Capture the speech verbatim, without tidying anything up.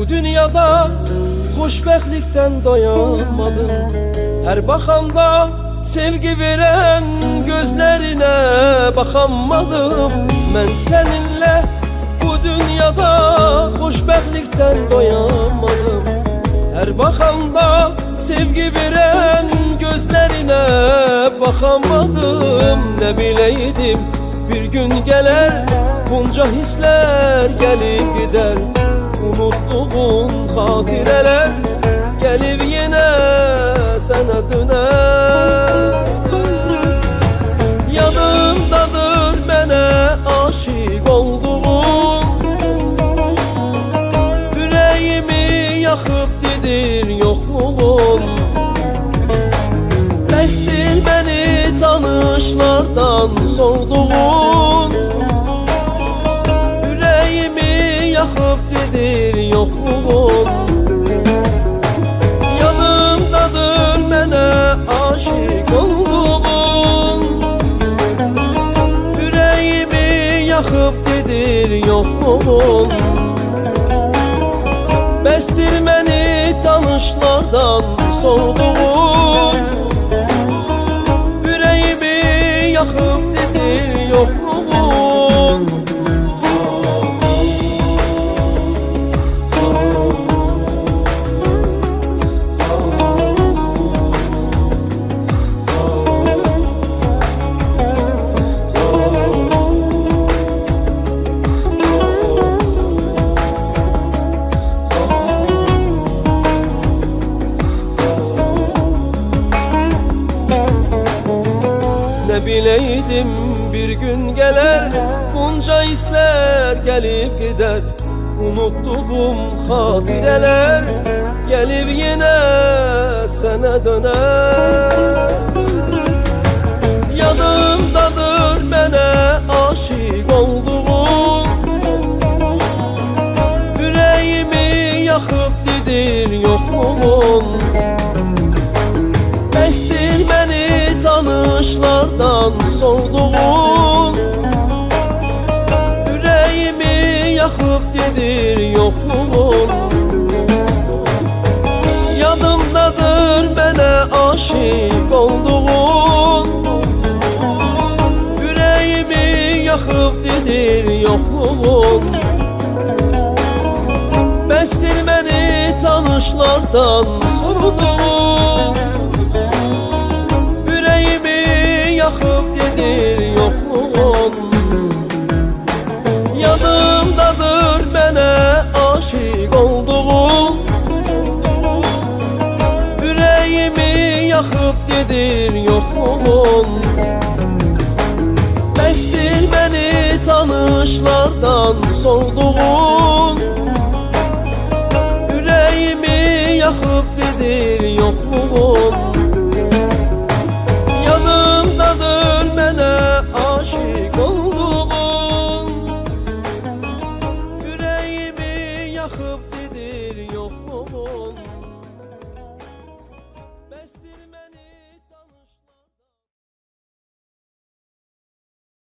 dünyada xoşbəxtlikdən doyamadım. Hər baxanda sevgi veren gözlerine bakamadım. Mən seninle bu dünyada xoşbəxtlikdən doyamadım. Her bakanda sevgi veren gözlerine bakamadım. Ne bileydim bir gün geler bunca hisler gelip gider. Unuttuğun hatireler gelip yine sana döner. Yanımdadır mənə aşık olduğum, yüreğimi yakıp gedir yokluğun. Bəsdir beni tanışlardan sorduğun, yüreğimi yakıp gedir yokluğun. Yanımdadır mənə aşık olduğun, yüreğimi yakıp gedir yokluğun. Bəsdir məni tanışlardan sorduğun, yüreğimi yakıp gedir yokluğun. Ne bileydim bir gün geler bunca hisler gelip gider. Unuttuğum hatireler gelip yine sana döner. Yanımdadır mənə aşık olduğum, yüreğimi yakıp gedir yokluğun. Bəsdir məni tanışlardan sorduğun, yüreğimi yakıp gedir yokluğun. Yadımdadır mənə aşık olduğun, yüreğimi yakıp gedir yokluğun. Bəsdir məni tanışlardan sorduğun, yakıp gedir yokluğun. Yadımdadır mənə aşık olduğun, yüreğimi yakıp gedir yokluğun. Bəsdir məni tanışlardan sorduğun, yüreğimi yakıp gedir yokluğun.